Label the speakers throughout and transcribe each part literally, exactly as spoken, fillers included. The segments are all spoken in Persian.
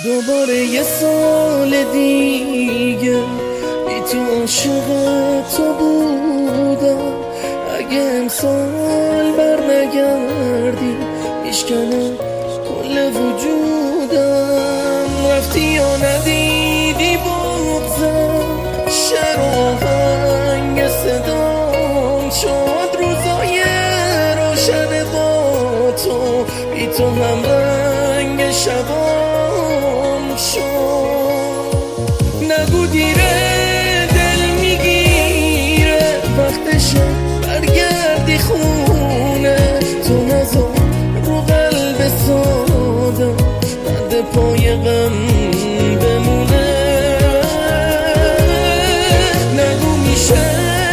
Speaker 1: دوباره یه سال دیگه بی تو عاشق تو بودم. اگه امسال بر نگردی میشکنم کل وجودم. رفتی یا ندیدی بغضم، شعر و آهنگ صدام شد روزای روشن با تو. بی تو هم رنگ شبام شد. نگو دیره دل میگیره، وقتشه برگردی خونه. تو نذار رو قلب سادم بند پای غم بمونه. نگو میشه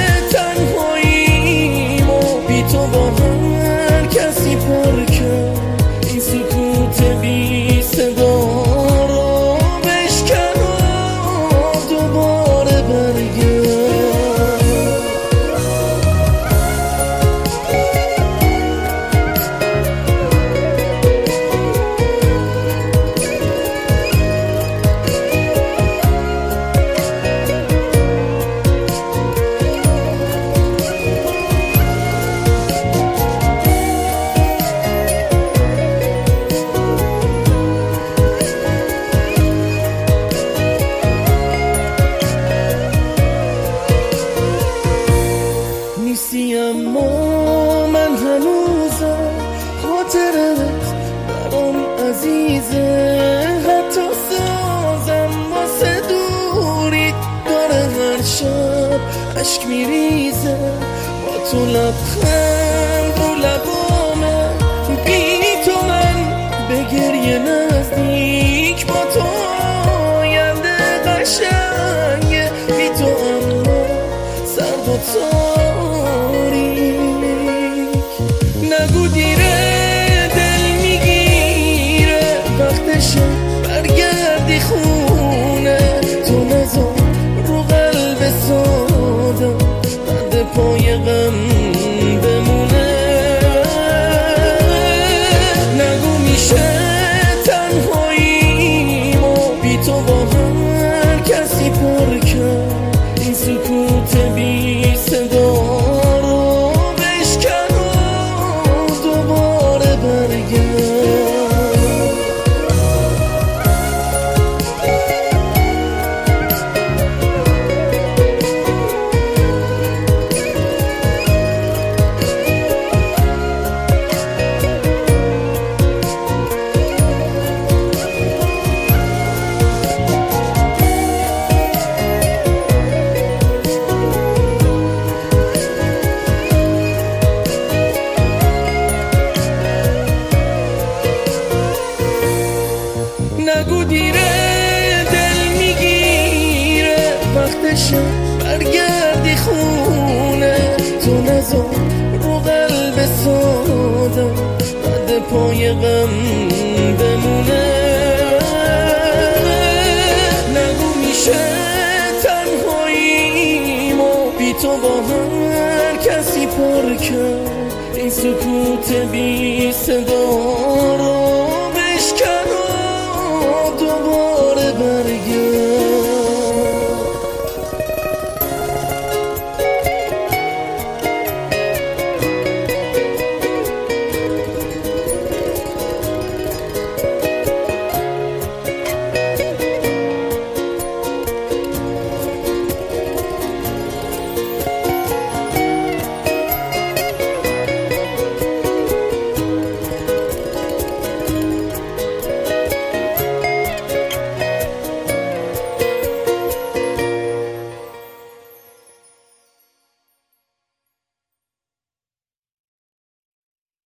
Speaker 1: تنهاییم و بی تو با هر کسی پر کرد. این سکوت بی صدا رو بشکن و دوباره برگرد. نیستی اما من هنوزم، خاطرت برام عزیزه. حتی سازم واسه دوری داره هر شب عشق میریزه. با تو لبخند رو لبامه، بی تو من به گریه نزدیک. با تو آینده قشنگه، بی تو اما سرد و تاریک. نگو دیره دل میگیره، وقتشه برگردی خونه. تو نذار رو قلب سادم بند پای غم بمونه. نگو میشه تنهاییم و بی تو با هر کسی پر کرد. این سکوت بی صدا رو بشکن و دوباره برگرد. نگو دیره دل میگیره، وقتشه برگردی خونه. تو نذار رو قلب سادم بند پای غم بمونه. نگو میشه تنهاییم و بی تو با هر کسی پر کرد. این سکوت بی صدا